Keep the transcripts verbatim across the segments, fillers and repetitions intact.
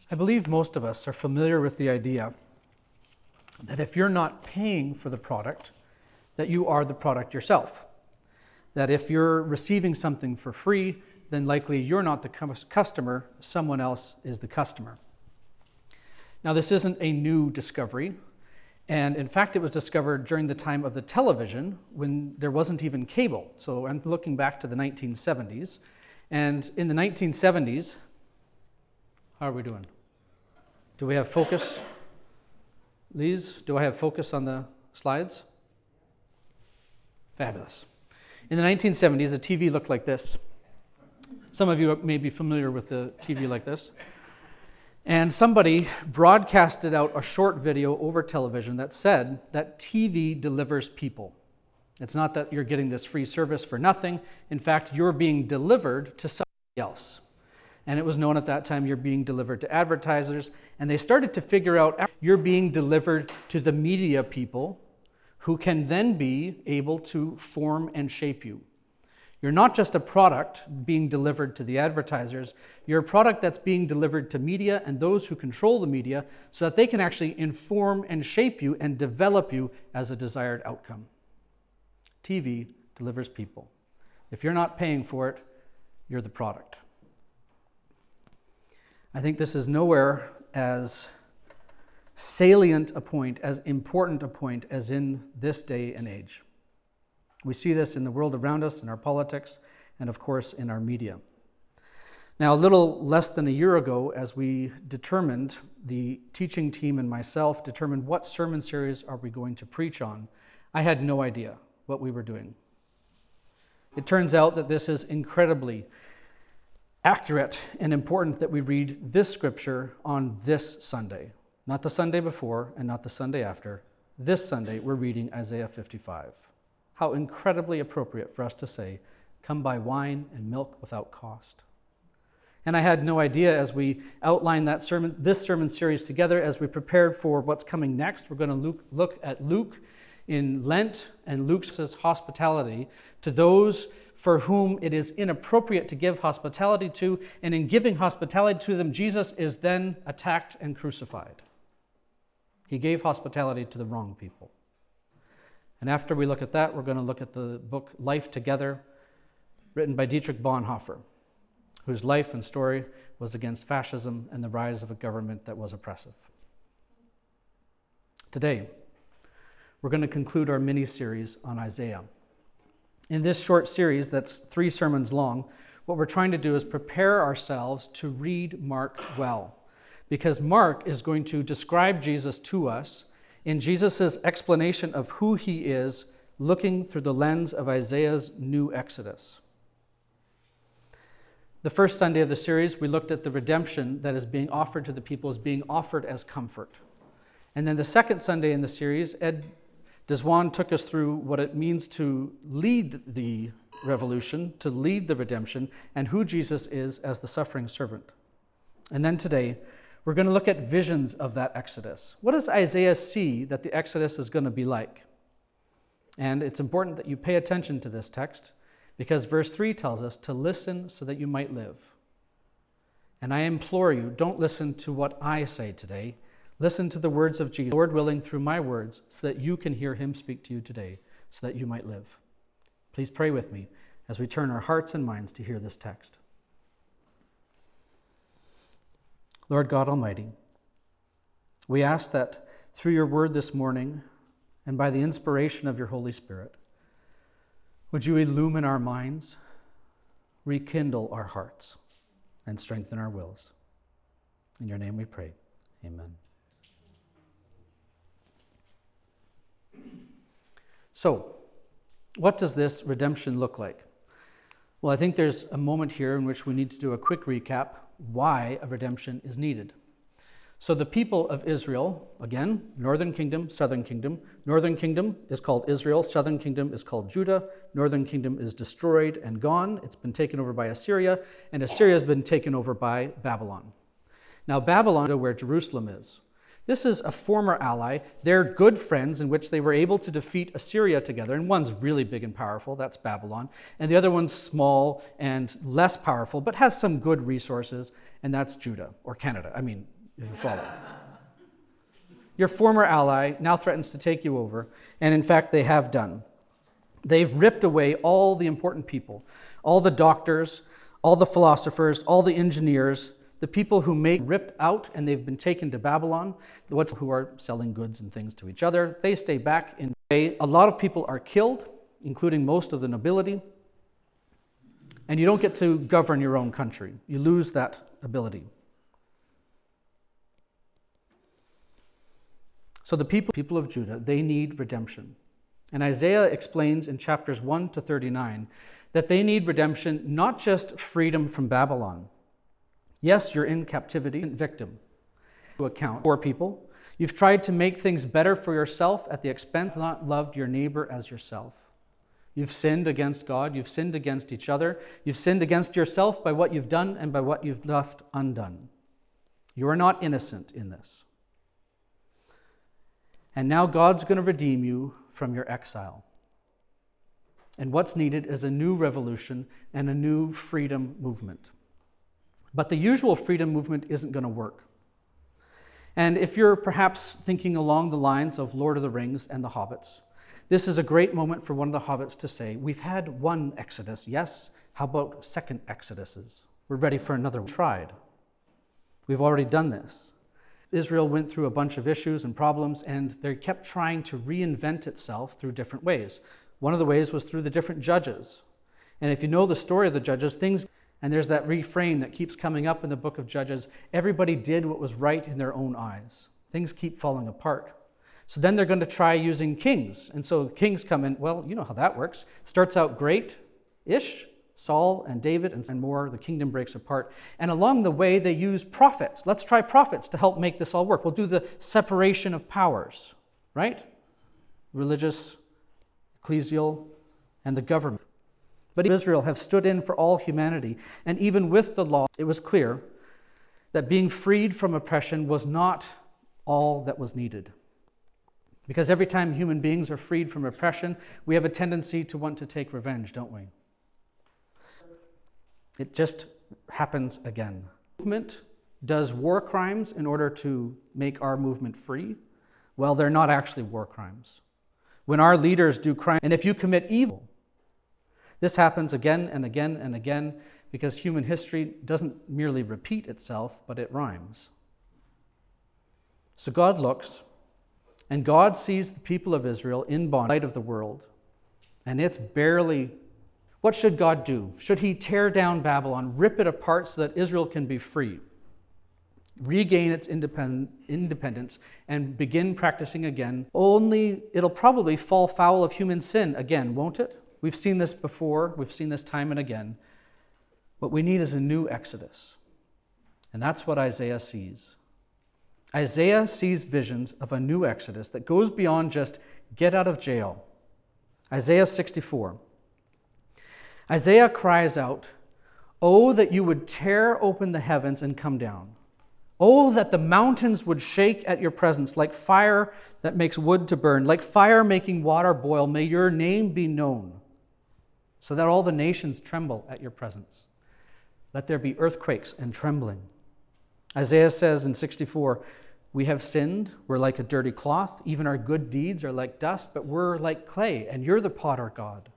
I believe most of us are familiar with the idea that if you're not paying for the product, that you are the product yourself. That if you're receiving something for free, then likely you're not the customer, someone else is the customer. Now, this isn't a new discovery, and in fact, it was discovered during the time of the television when there wasn't even cable. So I'm looking back to the nineteen seventies, and in the nineteen seventies, how are we doing? Do we have focus? Lise, do I have focus on the slides? Fabulous. In the nineteen seventies, the T V looked like this. Some of you may be familiar with the T V like this. And somebody broadcasted out a short video over television that said that T V delivers people. It's not that you're getting this free service for nothing. In fact, you're being delivered to somebody else. And it was known at that time you're being delivered to advertisers. And they started to figure out you're being delivered to the media people who can then be able to form and shape you. You're not just a product being delivered to the advertisers, you're a product that's being delivered to media and those who control the media so that they can actually inform and shape you and develop you as a desired outcome. T V delivers people. If you're not paying for it, you're the product. I think this is nowhere as salient a point, as important a point as in this day and age. We see this in the world around us, in our politics, and of course in our media. Now, a little less than a year ago, as we determined, the teaching team and myself determined what sermon series are we going to preach on, I had no idea what we were doing. It turns out that this is incredibly accurate and important that we read this scripture on this Sunday. Not the Sunday before and not the Sunday after. This Sunday, we're reading Isaiah fifty-five. How incredibly appropriate for us to say, come buy wine and milk without cost. And I had no idea as we outlined that sermon, this sermon series together, as we prepared for what's coming next. We're going to look, look at Luke in Lent, and Luke says hospitality to those for whom it is inappropriate to give hospitality to, and in giving hospitality to them, Jesus is then attacked and crucified. He gave hospitality to the wrong people. And after we look at that, we're going to look at the book Life Together, written by Dietrich Bonhoeffer, whose life and story was against fascism and the rise of a government that was oppressive. Today, we're going to conclude our mini-series on Isaiah. In this short series that's three sermons long, what we're trying to do is prepare ourselves to read Mark well, because Mark is going to describe Jesus to us in Jesus' explanation of who he is, looking through the lens of Isaiah's new Exodus. The first Sunday of the series, we looked at the redemption that is being offered to the people as being offered as comfort. And then the second Sunday in the series, Ed Deswan took us through what it means to lead the revolution, to lead the redemption, and who Jesus is as the suffering servant. And then today, we're going to look at visions of that Exodus. What does Isaiah see that the Exodus is going to be like? And it's important that you pay attention to this text because verse three tells us to listen so that you might live. And I implore you, don't listen to what I say today. Listen to the words of Jesus, Lord willing, through my words, so that you can hear him speak to you today, so that you might live. Please pray with me as we turn our hearts and minds to hear this text. Lord God Almighty, we ask that through your word this morning and by the inspiration of your Holy Spirit, would you illumine our minds, rekindle our hearts, and strengthen our wills. In your name we pray. Amen. So, what does this redemption look like? Well, I think there's a moment here in which we need to do a quick recap why a redemption is needed. So the people of Israel, again, northern kingdom, southern kingdom. Northern kingdom is called Israel, southern kingdom is called Judah. Northern kingdom is destroyed and gone. It's been taken over by Assyria, and Assyria has been taken over by Babylon. Now Babylon is where Jerusalem is. This is a former ally. They're good friends in which they were able to defeat Assyria together, and one's really big and powerful, that's Babylon, and the other one's small and less powerful, but has some good resources, and that's Judah, or Canada. I mean, if you follow. Your former ally now threatens to take you over, and in fact, they have done. They've ripped away all the important people, all the doctors, all the philosophers, all the engineers, the people who make ripped out, and they've been taken to Babylon, the ones who are selling goods and things to each other. They stay back in. A lot of people are killed, including most of the nobility, and you don't get to govern your own country. You lose that ability. So the people, people of Judah, they need redemption. And Isaiah explains in chapters one to thirty-nine that they need redemption, not just freedom from Babylon. Yes, you're in captivity, victim to account for people. You've tried to make things better for yourself at the expense of not loved your neighbor as yourself. You've sinned against God. You've sinned against each other. You've sinned against yourself by what you've done and by what you've left undone. You are not innocent in this. And now God's going to redeem you from your exile. And what's needed is a new revolution and a new freedom movement. But the usual freedom movement isn't going to work. And if you're perhaps thinking along the lines of Lord of the Rings and the Hobbits, this is a great moment for one of the Hobbits to say, we've had one Exodus, yes? How about second Exoduses? We're ready for another one. Tried. We've already done this. Israel went through a bunch of issues and problems, and they kept trying to reinvent itself through different ways. One of the ways was through the different judges. And if you know the story of the judges, things, and there's that refrain that keeps coming up in the book of Judges, everybody did what was right in their own eyes. Things keep falling apart. So then they're going to try using kings. And so kings come in, well, you know how that works. Starts out great-ish, Saul and David and more, the kingdom breaks apart. And along the way, they use prophets. Let's try prophets to help make this all work. We'll do the separation of powers, right? Religious, ecclesial, and the government. But Israel have stood in for all humanity. And even with the law, it was clear that being freed from oppression was not all that was needed. Because every time human beings are freed from oppression, we have a tendency to want to take revenge, don't we? It just happens again. Movement does war crimes in order to make our movement free. Well, they're not actually war crimes. When our leaders do crime, and if you commit evil, this happens again and again and again because human history doesn't merely repeat itself, but it rhymes. So God looks, and God sees the people of Israel in bondage of the world, and it's barely. What should God do? Should he tear down Babylon, rip it apart so that Israel can be free, regain its independ- independence, and begin practicing again? Only it'll probably fall foul of human sin again, won't it? We've seen this before. We've seen this time and again. What we need is a new Exodus. And that's what Isaiah sees. Isaiah sees visions of a new Exodus that goes beyond just get out of jail. Isaiah sixty-four. Isaiah cries out, "Oh, that you would tear open the heavens and come down. Oh, that the mountains would shake at your presence like fire that makes wood to burn, like fire making water boil. May your name be known, so that all the nations tremble at your presence. Let there be earthquakes and trembling." Isaiah says in sixty-four, "We have sinned, we're like a dirty cloth, even our good deeds are like dust, but we're like clay, and you're the potter, God.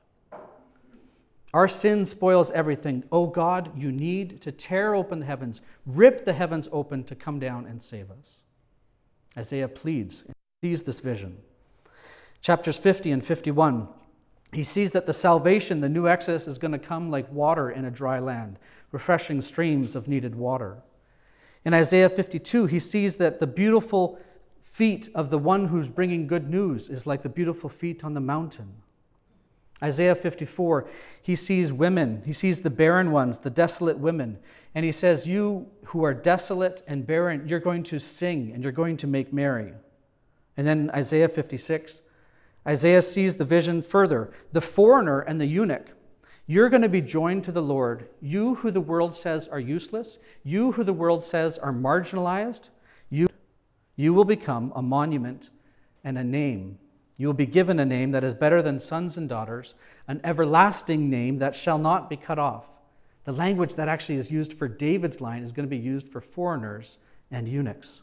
Our sin spoils everything. Oh God, you need to tear open the heavens, rip the heavens open to come down and save us." Isaiah pleads and sees this vision. Chapters fifty and fifty-one, he sees that the salvation, the new Exodus, is going to come like water in a dry land, refreshing streams of needed water. In Isaiah fifty-two, he sees that the beautiful feet of the one who's bringing good news is like the beautiful feet on the mountain. Isaiah fifty-four, he sees women, he sees the barren ones, the desolate women, and he says, "You who are desolate and barren, you're going to sing and you're going to make merry." And then Isaiah fifty-six, Isaiah sees the vision further, the foreigner and the eunuch. You're going to be joined to the Lord. You who the world says are useless, you who the world says are marginalized, you, you will become a monument and a name. You will be given a name that is better than sons and daughters, an everlasting name that shall not be cut off. The language that actually is used for David's line is going to be used for foreigners and eunuchs.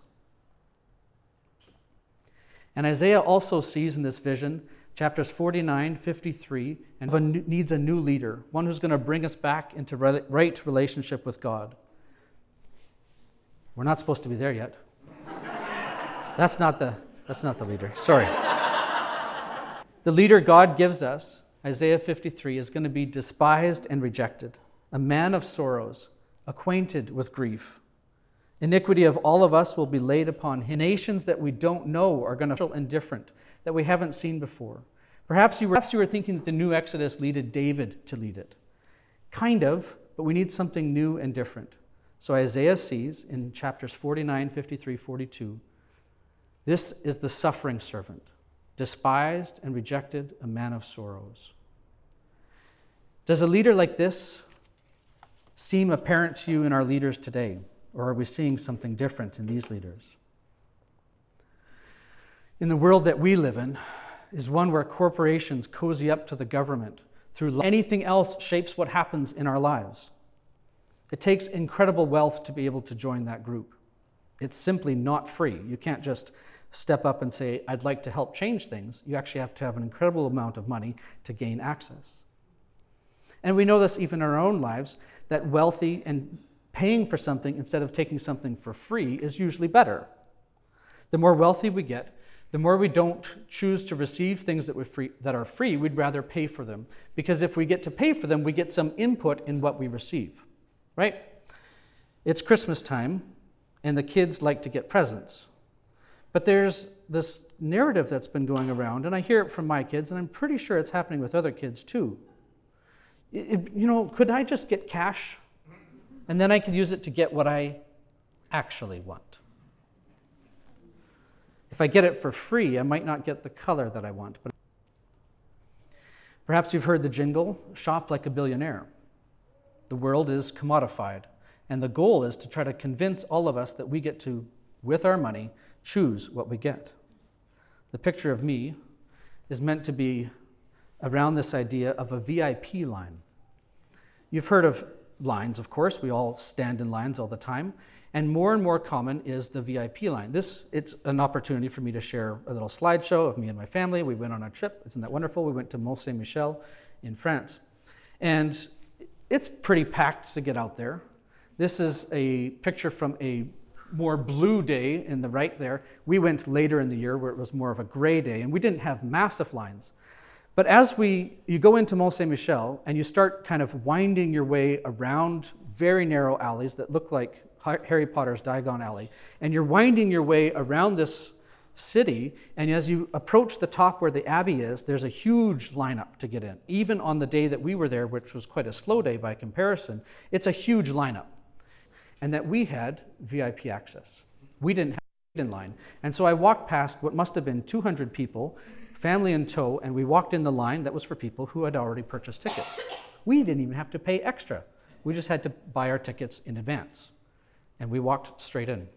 And Isaiah also sees in this vision, chapters forty-nine, fifty-three, and needs a new leader, one who's going to bring us back into right relationship with God. We're not supposed to be there yet. That's not the, that's not the leader. Sorry. The leader God gives us, Isaiah fifty-three, is going to be despised and rejected, a man of sorrows, acquainted with grief. Iniquity of all of us will be laid upon him. Nations that we don't know are going to feel indifferent, that we haven't seen before. Perhaps you were, perhaps you were thinking that the new Exodus needed David to lead it. Kind of, but we need something new and different. So Isaiah sees in chapters forty-nine, fifty-three, forty-two, this is the suffering servant, despised and rejected, a man of sorrows. Does a leader like this seem apparent to you in our leaders today? Or are we seeing something different in these leaders? In the world that we live in is one where corporations cozy up to the government through anything else shapes what happens in our lives. It takes incredible wealth to be able to join that group. It's simply not free. You can't just step up and say, I'd like to help change things. You actually have to have an incredible amount of money to gain access. And we know this even in our own lives, that wealthy and paying for something instead of taking something for free is usually better. The more wealthy we get, the more we don't choose to receive things that, we free, that are free, we'd rather pay for them. Because if we get to pay for them, we get some input in what we receive, right? It's Christmas time, and the kids like to get presents. But there's this narrative that's been going around, and I hear it from my kids, and I'm pretty sure it's happening with other kids too. It, it, you know, could I just get cash? And then I could use it to get what I actually want. If I get it for free, I might not get the color that I want. But perhaps you've heard the jingle, shop like a billionaire. The world is commodified, and the goal is to try to convince all of us that we get to, with our money, choose what we get. The picture of me is meant to be around this idea of a V I P line. You've heard of lines, of course. We all stand in lines all the time. And more and more common is the V I P line. This, it's an opportunity for me to share a little slideshow of me and my family. We went on a trip. Isn't that wonderful? We went to Mont Saint-Michel in France. And it's pretty packed to get out there. This is a picture from a more blue day in the right there. We went later in the year where it was more of a gray day, and we didn't have massive lines. But as we, you go into Mont Saint-Michel and you start kind of winding your way around very narrow alleys that look like Harry Potter's Diagon Alley, and you're winding your way around this city, and as you approach the top where the Abbey is, there's a huge lineup to get in. Even on the day that we were there, which was quite a slow day by comparison, it's a huge lineup. And that we had V I P access. We didn't have to wait in line. And so I walked past what must have been two hundred people, family in tow, and we walked in the line that was for people who had already purchased tickets. We didn't even have to pay extra. We just had to buy our tickets in advance. And we walked straight in.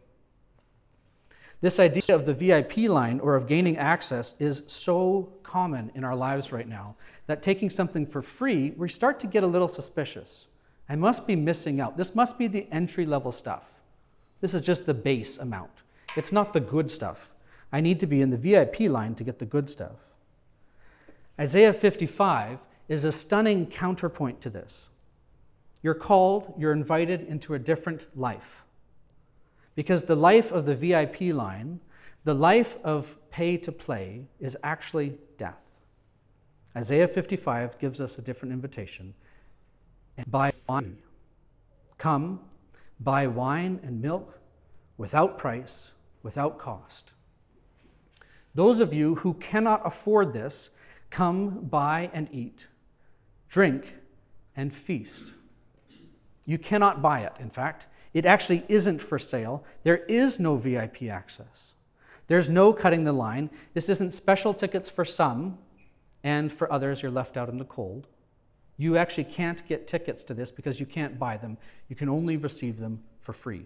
This idea of the V I P line or of gaining access is so common in our lives right now that taking something for free, we start to get a little suspicious. I must be missing out. This must be the entry-level stuff. This is just the base amount. It's not the good stuff. I need to be in the V I P line to get the good stuff. Isaiah fifty-five is a stunning counterpoint to this. You're called, you're invited into a different life. Because the life of the V I P line, the life of pay to play, is actually death. Isaiah fifty-five gives us a different invitation. And buy wine. Come, buy wine and milk without price, without cost. Those of you who cannot afford this, come buy and eat, drink and feast. You cannot buy it, in fact. It actually isn't for sale. There is no V I P access. There's no cutting the line. This isn't special tickets for some, and for others you're left out in the cold. You actually can't get tickets to this because you can't buy them. You can only receive them for free.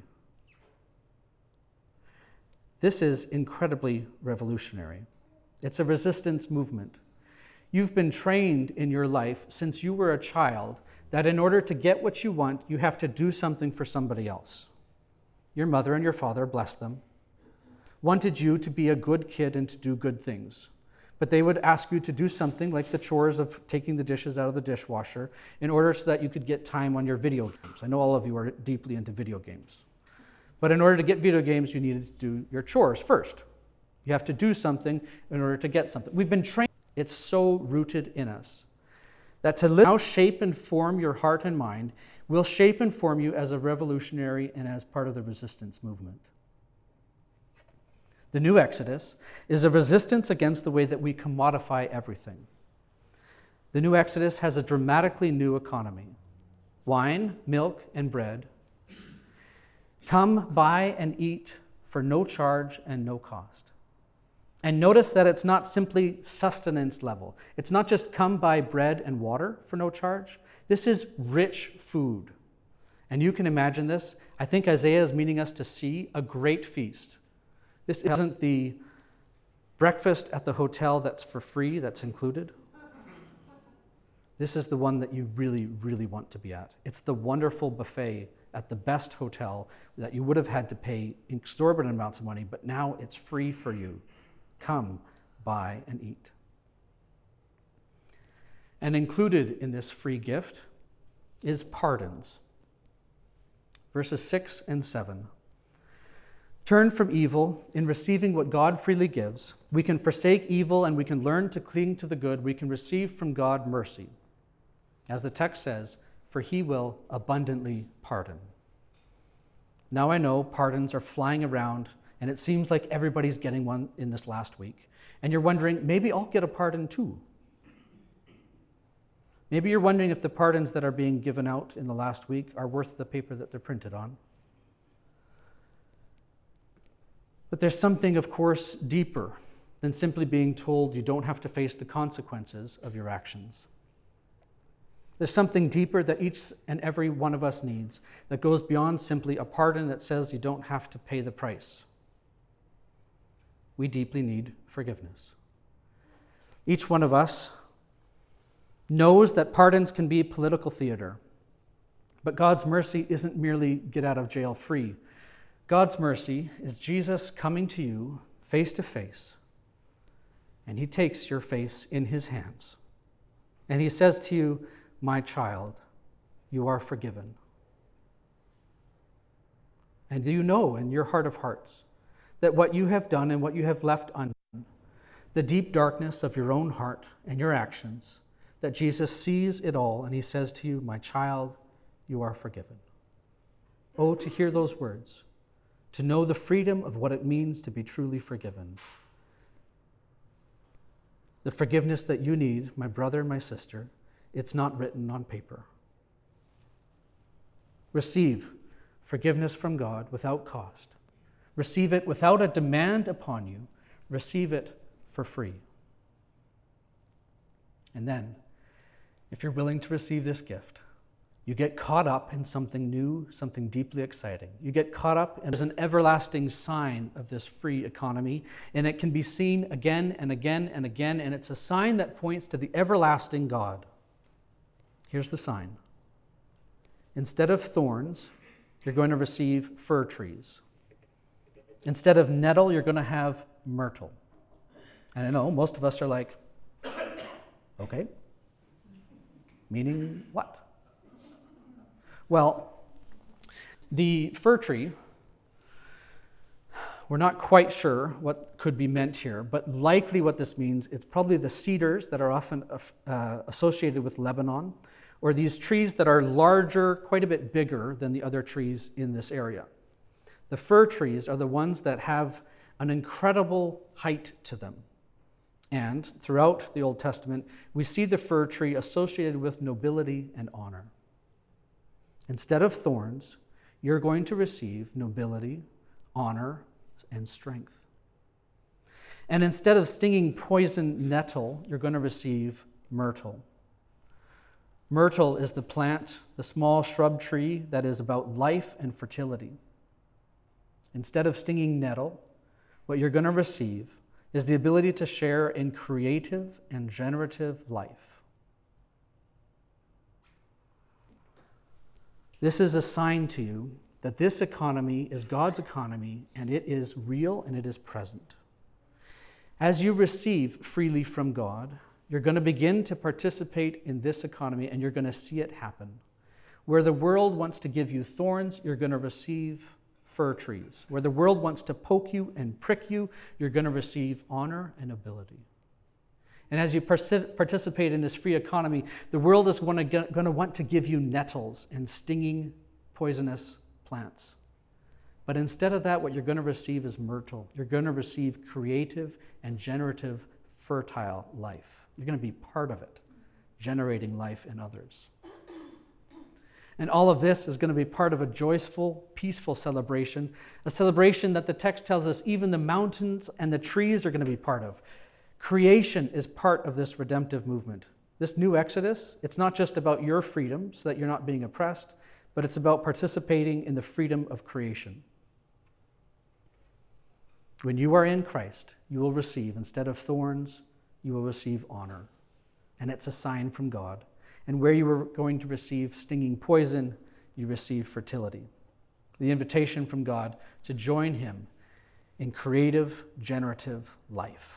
This is incredibly revolutionary. It's a resistance movement. You've been trained in your life since you were a child that in order to get what you want, you have to do something for somebody else. your mother and your father, bless them, wanted you to be a good kid and to do good things. But they would ask you to do something like the chores of taking the dishes out of the dishwasher in order so that you could get time on your video games. I know all of you are deeply into video games. But in order to get video games, you needed to do your chores first. You have to do something in order to get something. We've been trained. It's so rooted in us that to now shape and form your heart and mind will shape and form you as a revolutionary and as part of the resistance movement. The new Exodus is a resistance against the way that we commodify everything. The new Exodus has a dramatically new economy. Wine, milk, and bread. Come, buy, and eat for no charge and no cost. And notice that it's not simply sustenance level. It's not just come buy bread and water for no charge. This is rich food. And you can imagine this. I think Isaiah is meaning us to see a great feast. This isn't the breakfast at the hotel that's for free, that's included. This is the one that you really, really want to be at. It's the wonderful buffet at the best hotel that you would have had to pay exorbitant amounts of money, but now it's free for you. Come, buy, and eat. And included in this free gift is pardons. Verses six and seven. Turn from evil in receiving what God freely gives. We can forsake evil and we can learn to cling to the good. We can receive from God mercy. As the text says, for he will abundantly pardon. Now I know pardons are flying around and it seems like everybody's getting one in this last week. And you're wondering, maybe I'll get a pardon too. Maybe you're wondering if the pardons that are being given out in the last week are worth the paper that they're printed on. But there's something, of course, deeper than simply being told you don't have to face the consequences of your actions. There's something deeper that each and every one of us needs that goes beyond simply a pardon that says you don't have to pay the price. We deeply need forgiveness. Each one of us knows that pardons can be political theater, but God's mercy isn't merely get out of jail free. God's mercy is Jesus coming to you face to face, and he takes your face in his hands, and he says to you, my child, you are forgiven. And do you know in your heart of hearts that what you have done and what you have left undone, the deep darkness of your own heart and your actions, that Jesus sees it all and he says to you, my child, you are forgiven. Oh, to hear those words, to know the freedom of what it means to be truly forgiven. The forgiveness that you need, my brother, my sister, it's not written on paper. Receive forgiveness from God without cost. Receive it without a demand upon you. Receive it for free. And then, if you're willing to receive this gift, you get caught up in something new, something deeply exciting. You get caught up in an everlasting sign of this free economy, and it can be seen again and again and again, and it's a sign that points to the everlasting God. Here's the sign. Instead of thorns, you're going to receive fir trees. Instead of nettle, you're going to have myrtle. And I know most of us are like, okay, meaning what? Well, the fir tree, we're not quite sure what could be meant here, but likely what this means, it's probably the cedars that are often uh, associated with Lebanon, or these trees that are larger, quite a bit bigger than the other trees in this area. The fir trees are the ones that have an incredible height to them. And throughout the Old Testament, we see the fir tree associated with nobility and honor. Instead of thorns, you're going to receive nobility, honor, and strength. And instead of stinging poison nettle, you're going to receive myrtle. Myrtle is the plant, the small shrub tree that is about life and fertility. Instead of stinging nettle, what you're going to receive is the ability to share in creative and generative life. This is a sign to you that this economy is God's economy, and it is real and it is present. As you receive freely from God, you're going to begin to participate in this economy, and you're going to see it happen. Where the world wants to give you thorns, you're going to receive fir trees. Where the world wants to poke you and prick you, you're going to receive honor and ability. And as you participate in this free economy, the world is going to, going to want to give you nettles and stinging, poisonous plants. But instead of that, what you're going to receive is myrtle. You're going to receive creative and generative, fertile life. You're going to be part of it, generating life in others. And all of this is going to be part of a joyful, peaceful celebration, a celebration that the text tells us even the mountains and the trees are going to be part of. Creation is part of this redemptive movement. This new Exodus, it's not just about your freedom so that you're not being oppressed, but it's about participating in the freedom of creation. When you are in Christ, you will receive, instead of thorns, you will receive honor. And it's a sign from God. And where you were going to receive stinging poison, you receive fertility. The invitation from God to join him in creative, generative life.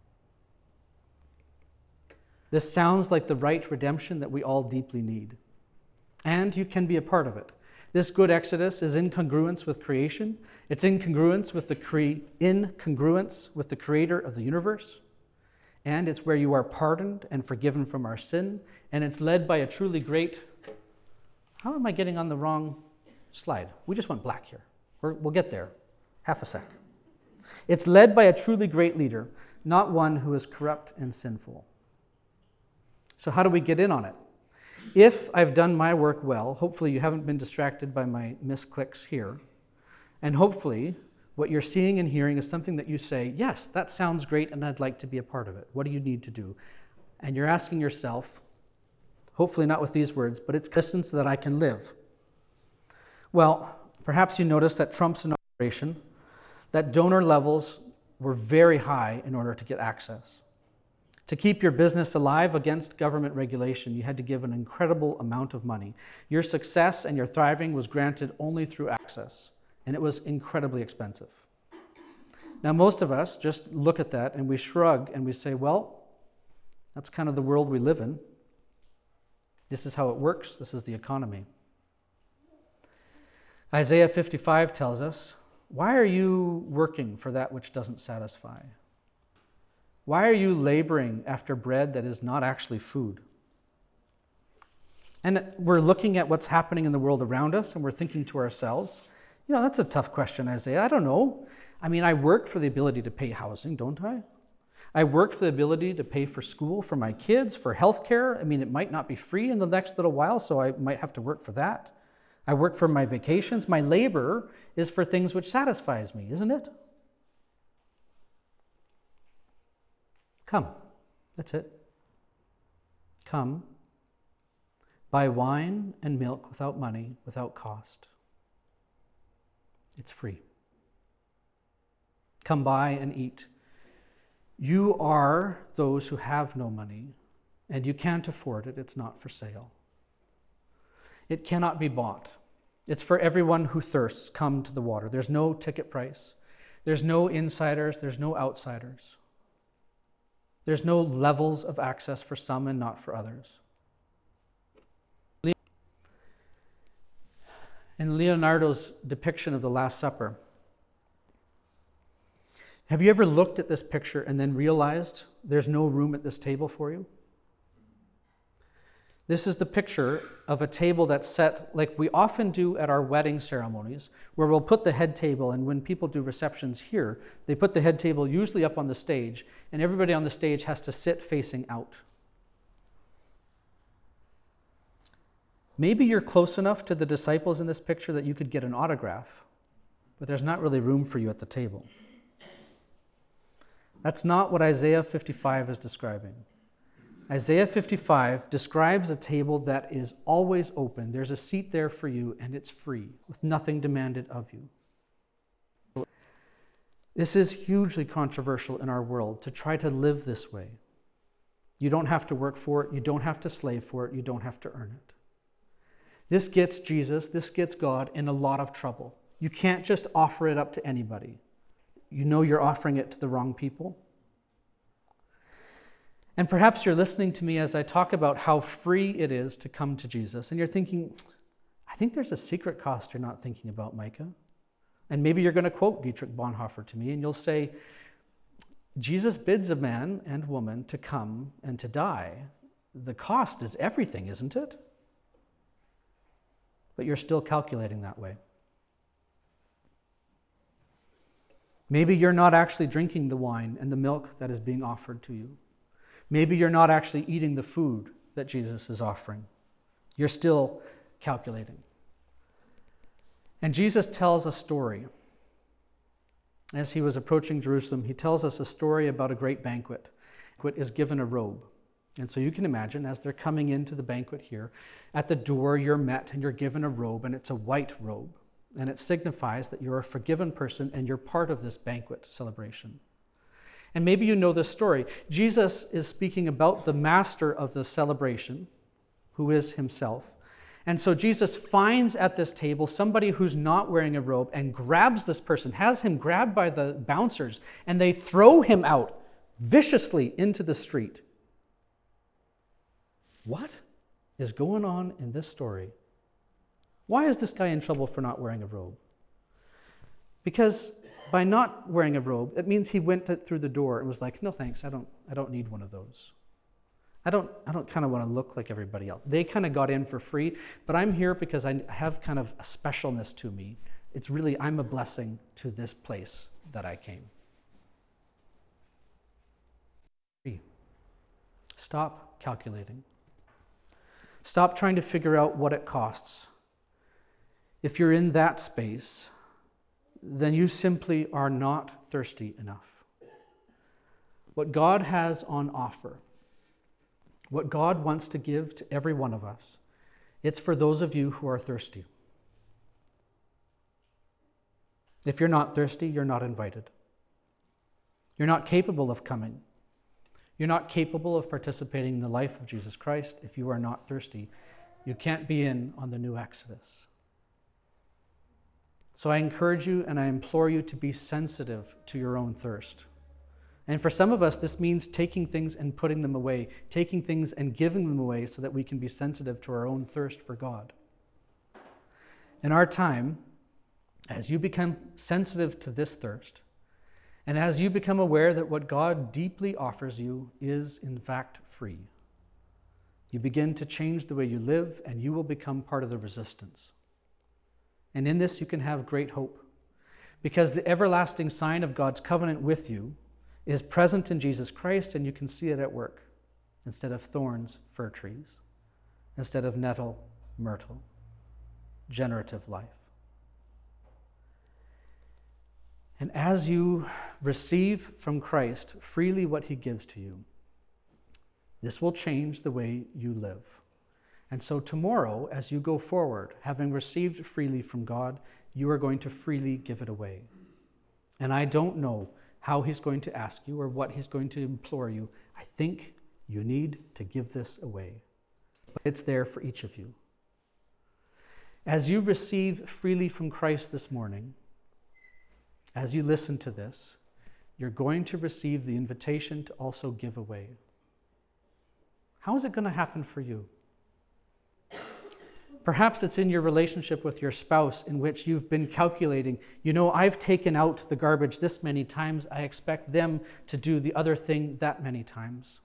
This sounds like the right redemption that we all deeply need. And you can be a part of it. This good Exodus is in congruence with creation. It's in congruence with the cre- in congruence with the creator of the universe. And it's where you are pardoned and forgiven from our sin. And it's led by a truly great... How am I getting on the wrong slide? We just went black here. We're, we'll get there. Half a sec. It's led by a truly great leader, not one who is corrupt and sinful. So how do we get in on it? If I've done my work well, hopefully you haven't been distracted by my misclicks here, and hopefully what you're seeing and hearing is something that you say, yes, that sounds great and I'd like to be a part of it. What do you need to do? And you're asking yourself, hopefully not with these words, but it's listen so that I can live. Well, perhaps you noticed at Trump's inauguration that donor levels were very high in order to get access. To keep your business alive against government regulation, you had to give an incredible amount of money. Your success and your thriving was granted only through access, and it was incredibly expensive. Now, most of us just look at that and we shrug and we say, well, that's kind of the world we live in. This is how it works. This is the economy. Isaiah fifty-five tells us, why are you working for that which doesn't satisfy? Why are you laboring after bread that is not actually food? And we're looking at what's happening in the world around us, and we're thinking to ourselves, you know, that's a tough question, Isaiah. I don't know. I mean, I work for the ability to pay housing, don't I? I work for the ability to pay for school for my kids, for healthcare. I mean, it might not be free in the next little while, so I might have to work for that. I work for my vacations. My labor is for things which satisfies me, isn't it? Come. That's it. Come. Buy wine and milk without money, without cost. It's free. Come buy and eat. You are those who have no money, and you can't afford it. It's not for sale. It cannot be bought. It's for everyone who thirsts. Come to the water. There's no ticket price. There's no insiders. There's no outsiders. There's no levels of access for some and not for others. In Leonardo's depiction of the Last Supper, have you ever looked at this picture and then realized there's no room at this table for you? This is the picture of a table that's set like we often do at our wedding ceremonies, where we'll put the head table, and when people do receptions here, they put the head table usually up on the stage, and everybody on the stage has to sit facing out. Maybe you're close enough to the disciples in this picture that you could get an autograph, but there's not really room for you at the table. That's not what Isaiah fifty-five is describing. Isaiah fifty-five describes a table that is always open. There's a seat there for you, and it's free, with nothing demanded of you. This is hugely controversial in our world, to try to live this way. You don't have to work for it. You don't have to slave for it. You don't have to earn it. This gets Jesus, this gets God in a lot of trouble. You can't just offer it up to anybody. You know you're offering it to the wrong people. And perhaps you're listening to me as I talk about how free it is to come to Jesus, and you're thinking, I think there's a secret cost you're not thinking about, Micah. And maybe you're going to quote Dietrich Bonhoeffer to me, and you'll say, Jesus bids a man and woman to come and to die. The cost is everything, isn't it? But you're still calculating that way. Maybe you're not actually drinking the wine and the milk that is being offered to you. Maybe you're not actually eating the food that Jesus is offering. You're still calculating. And Jesus tells a story. As he was approaching Jerusalem, he tells us a story about a great banquet. The banquet is given a robe. And so you can imagine, as they're coming into the banquet here, at the door you're met and you're given a robe, and it's a white robe. And it signifies that you're a forgiven person and you're part of this banquet celebration. And maybe you know this story. Jesus is speaking about the master of the celebration, who is himself. And so Jesus finds at this table somebody who's not wearing a robe and grabs this person, has him grabbed by the bouncers, and they throw him out viciously into the street. What is going on in this story? Why is this guy in trouble for not wearing a robe? Because by not wearing a robe, it means he went through the door and was like, no thanks, I don't I don't need one of those. I don't I don't kind of want to look like everybody else. They kind of got in for free, but I'm here because I have kind of a specialness to me. It's really, I'm a blessing to this place that I came. Stop calculating. Stop trying to figure out what it costs. If you're in that space, then you simply are not thirsty enough. What God has on offer, what God wants to give to every one of us, it's for those of you who are thirsty. If you're not thirsty, you're not invited. You're not capable of coming. You're not capable of participating in the life of Jesus Christ if you are not thirsty. You can't be in on the new Exodus. So I encourage you and I implore you to be sensitive to your own thirst. And for some of us, this means taking things and putting them away, taking things and giving them away so that we can be sensitive to our own thirst for God. In our time, as you become sensitive to this thirst, and as you become aware that what God deeply offers you is in fact free, you begin to change the way you live and you will become part of the resistance. And in this you can have great hope, because the everlasting sign of God's covenant with you is present in Jesus Christ, and you can see it at work. Instead of thorns, fir trees. Instead of nettle, myrtle. Generative life. And as you receive from Christ freely what he gives to you, this will change the way you live. And so tomorrow, as you go forward, having received freely from God, you are going to freely give it away. And I don't know how he's going to ask you or what he's going to implore you. I think you need to give this away. But it's there for each of you. As you receive freely from Christ this morning, as you listen to this, you're going to receive the invitation to also give away. How is it going to happen for you? Perhaps it's in your relationship with your spouse in which you've been calculating, you know, I've taken out the garbage this many times, I expect them to do the other thing that many times.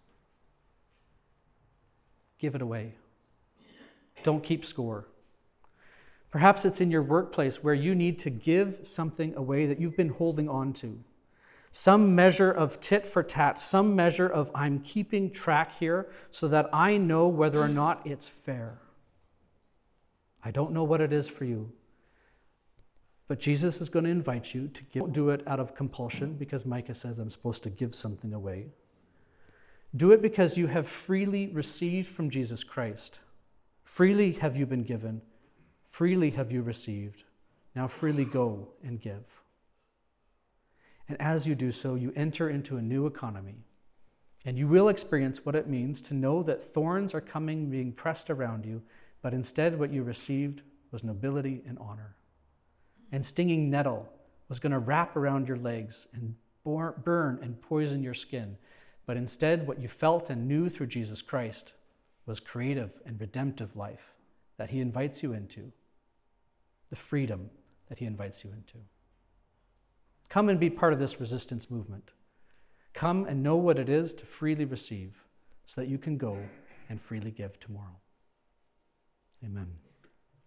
Give it away. Don't keep score. Perhaps it's in your workplace where you need to give something away that you've been holding on to. Some measure of tit for tat, some measure of I'm keeping track here so that I know whether or not it's fair. I don't know what it is for you, but Jesus is going to invite you to give. Don't do it out of compulsion because Micah says I'm supposed to give something away. Do it because you have freely received from Jesus Christ. Freely have you been given. Freely have you received. Now freely go and give. And as you do so, you enter into a new economy. And you will experience what it means to know that thorns are coming, being pressed around you, But instead, what you received was nobility and honor. And stinging nettle was going to wrap around your legs and burn and poison your skin. But instead, what you felt and knew through Jesus Christ was creative and redemptive life that he invites you into, the freedom that he invites you into. Come and be part of this resistance movement. Come and know what it is to freely receive so that you can go and freely give tomorrow. Amen.